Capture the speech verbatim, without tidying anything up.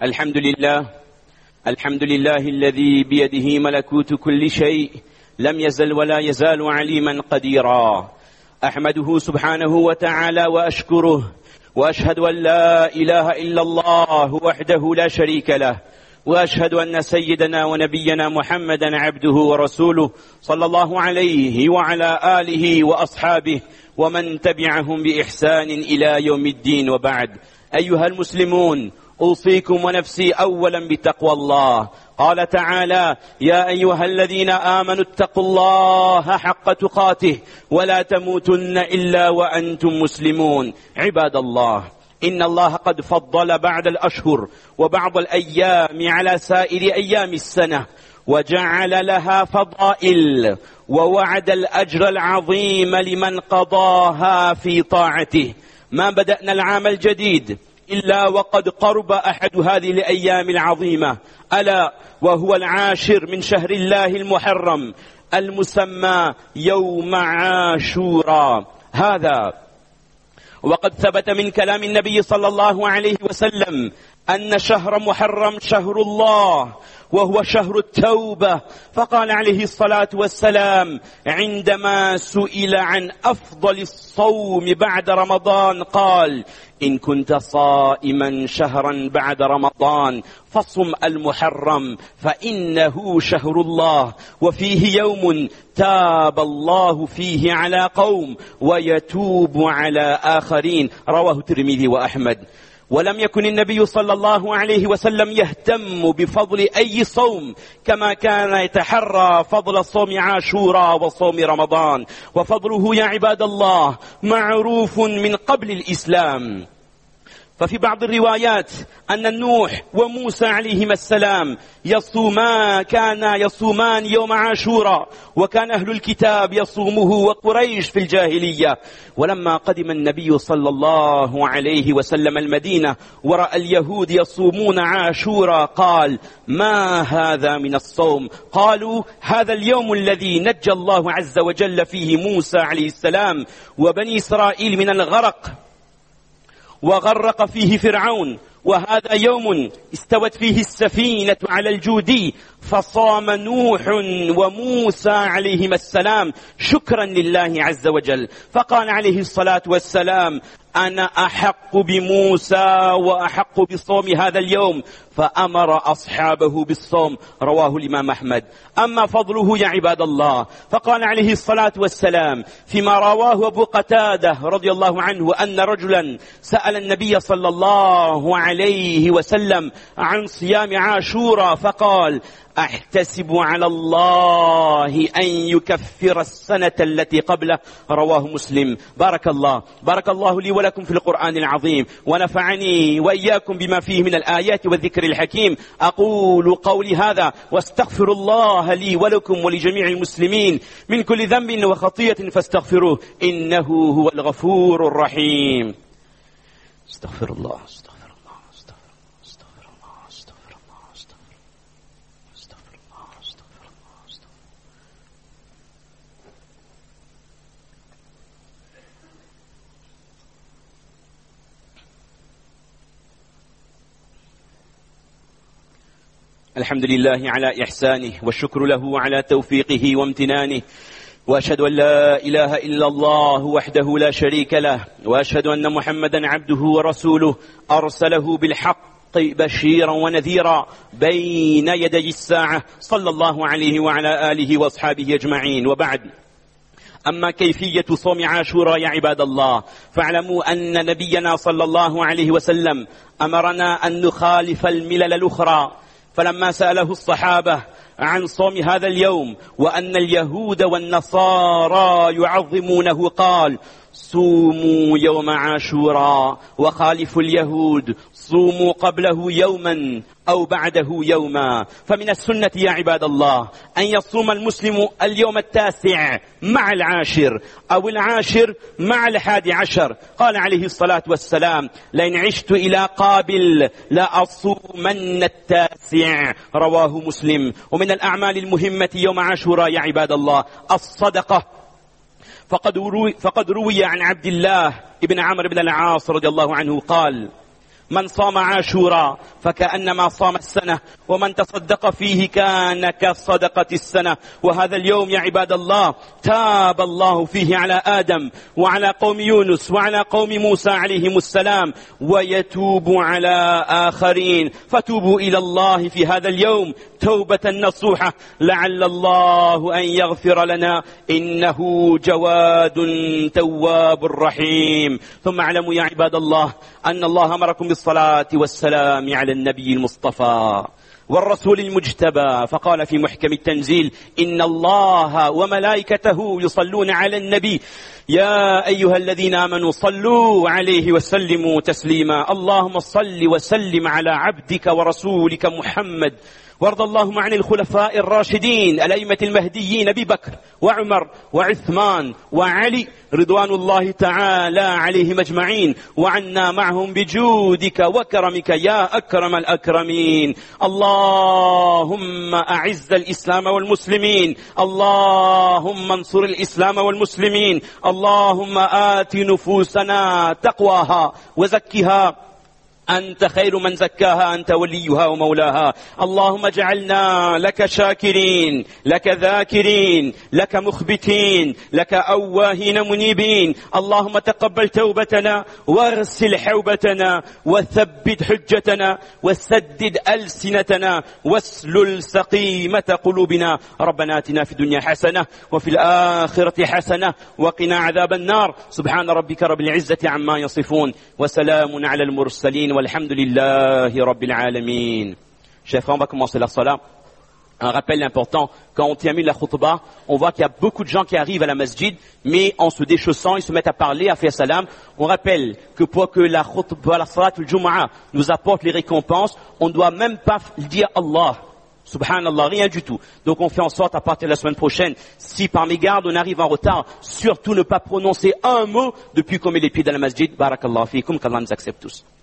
الحمد لله الحمد لله الذي بيده ملكوت كل شيء، لم يزل ولا يزال عليما قديرا. أحمده سبحانه وتعالى وأشكره، وأشهد أن لا إله إلا الله وحده لا شريك له، وأشهد أن سيدنا ونبينا محمدا عبده ورسوله صلى الله عليه وعلى آله وأصحابه ومن تبعهم بإحسان إلى يوم الدين. وبعد، أيها المسلمون، أوصيكم ونفسي أولا بتقوى الله. قال تعالى: يا أيها الذين آمنوا اتقوا الله حق تقاته ولا تموتن إلا وأنتم مسلمون. عباد الله، إن الله قد فضل بعض الأشهر وبعض الأيام على سائر أيام السنة، وجعل لها فضائل، ووعد الأجر العظيم لمن قضاها في طاعته. ما بدأنا العام الجديد إلا وقد قرب أحد هذه الأيام العظيمة، ألا وهو العاشر من شهر الله المحرم المسمى يوم عاشوراء. هذا وقد ثبت من كلام النبي صلى الله عليه وسلم أن شهر محرم شهر الله، وهو شهر التوبة. فقال عليه الصلاة والسلام عندما سئل عن أفضل الصوم بعد رمضان، قال: إن كنت صائما شهرا بعد رمضان فصم المحرم فإنه شهر الله، وفيه يوم تاب الله فيه على قوم ويتوب على آخرين. رواه الترمذي وأحمد. ولم يكن النبي صلى الله عليه وسلم يهتم بفضل أي صوم كما كان يتحرى فضل صوم عاشوراء وصوم رمضان. وفضله يا عباد الله معروف من قبل الإسلام. ففي بعض الروايات أن النوح وموسى عليهما السلام يصوما كان يصومان يوم عاشوراء، وكان أهل الكتاب يصومه وقريش في الجاهلية. ولما قدم النبي صلى الله عليه وسلم المدينة ورأى اليهود يصومون عاشوراء قال: ما هذا من الصوم؟ قالوا: هذا اليوم الذي نجى الله عز وجل فيه موسى عليه السلام وبني إسرائيل من الغرق وغرق فيه فرعون، وهذا يوم استوت فيه السفينة على الجودي، فصام نوح وموسى عليهما السلام شكرا لله عز وجل. فقال عليه الصلاة والسلام: أنا أحق بموسى وأحق بصوم هذا اليوم، فأمر أصحابه بالصوم. رواه الإمام أحمد. أما فضله يا عباد الله، فقال عليه الصلاة والسلام فيما رواه أبو قتادة رضي الله عنه أن رجلا سأل النبي صلى الله عليه وسلم عن صيام عاشوراء فقال: أحتسب على الله أن يكفر السنة التي قبله. رواه مسلم. بارك الله بارك الله لي ولكم في القرآن العظيم، ونفعني وإياكم بما فيه من الآيات والذكر الحكيم. أقول قولي هذا واستغفر الله لي ولكم ولجميع المسلمين من كل ذنب وخطية فاستغفروه إنه هو الغفور الرحيم. استغفر الله استغفر الحمد لله على إحسانه، والشكر له على توفيقه وامتنانه، وأشهد أن لا إله إلا الله وحده لا شريك له، وأشهد أن محمدا عبده ورسوله أرسله بالحق بشيرا ونذيرا بين يدي الساعة، صلى الله عليه وعلى آله وأصحابه أجمعين. وبعد، أما كيفية صوم عاشوراء يا عباد الله، فاعلموا أن نبينا صلى الله عليه وسلم أمرنا أن نخالف الملل الأخرى. فلما سأله الصحابة عن صوم هذا اليوم وأن اليهود والنصارى يعظمونه قال: صوموا يوم عاشوراء وخالفوا اليهود، صوموا قبله يوما أو بعده يوما. فمن السنة يا عباد الله أن يصوم المسلم اليوم التاسع مع العاشر، أو العاشر مع الحادي عشر. قال عليه الصلاة والسلام: لئن عشت إلى قابل لأصومن التاسع. رواه مسلم. ومن الأعمال المهمة يوم عاشوراء يا عباد الله الصدقة. فقد روي, فقد روي عن عبد الله بن عمرو بن العاص رضي الله عنه قال: من صام عاشوراء فكأنما صام السنة ومن تصدق فيه كان كصدقة السنة. وهذا اليوم يا عباد الله تاب الله فيه على آدم وعلى قوم يونس وعلى قوم موسى عليهم السلام، ويتوب على آخرين، فتوبوا إلى الله في هذا اليوم توبة نصوحة لعل الله أن يغفر لنا إنه جواد تواب رحيم. ثم اعلموا يا عباد الله أن الله أمركم بالصلاة والسلام على النبي المصطفى والرسول المجتبى، فقال في محكم التنزيل إن الله وملائكته يصلون على النبي يا أيها الذين آمنوا صلوا عليه وسلموا تسليما. اللهم صل وسلم على عبدك ورسولك محمد، وارض اللهم عن الخلفاء الراشدين الأئمة المهديين أبي بكر وعمر وعثمان وعلي رضوان الله تعالى عليهم أجمعين، وعنا معهم بجودك وكرمك يا أكرم الأكرمين. اللهم أعز الإسلام والمسلمين، اللهم انصر الإسلام والمسلمين، اللهم آت نفوسنا تقواها وزكها أنت خير من زكاها أنت وليها ومولاها. اللهم اجعلنا لك شاكرين، لك ذاكرين، لك مخبتين، لك أواهين منيبين. اللهم تقبل توبتنا وارسل حوبتنا وثبت حجتنا وسدد ألسنتنا واسلل سقيمة قلوبنا. ربنا آتنا في الدنيا حسنة وفي الآخرة حسنة وقنا عذاب النار. سبحان ربك رب العزة عما يصفون وسلام على المرسلين والحمد لله رب العالمين. Chers frères, on va commencer la salat. Un rappel important, quand on termine la khutbah, on voit qu'il y a beaucoup de gens qui arrivent à la masjid, mais en se déchaussant, ils se mettent à parler, à faire salam. On rappelle que pour que la khutbah, la salat al-Jumu'ah nous apporte les récompenses, on ne doit même pas dire Allah. Subhanallah, rien du tout. Donc on fait en sorte à partir de la semaine prochaine, si par mégarde on arrive en retard, surtout ne pas prononcer un mot depuis qu'on met les pieds dans la masjid. Barakallahu fikum, qu'Allah nous accepte tous.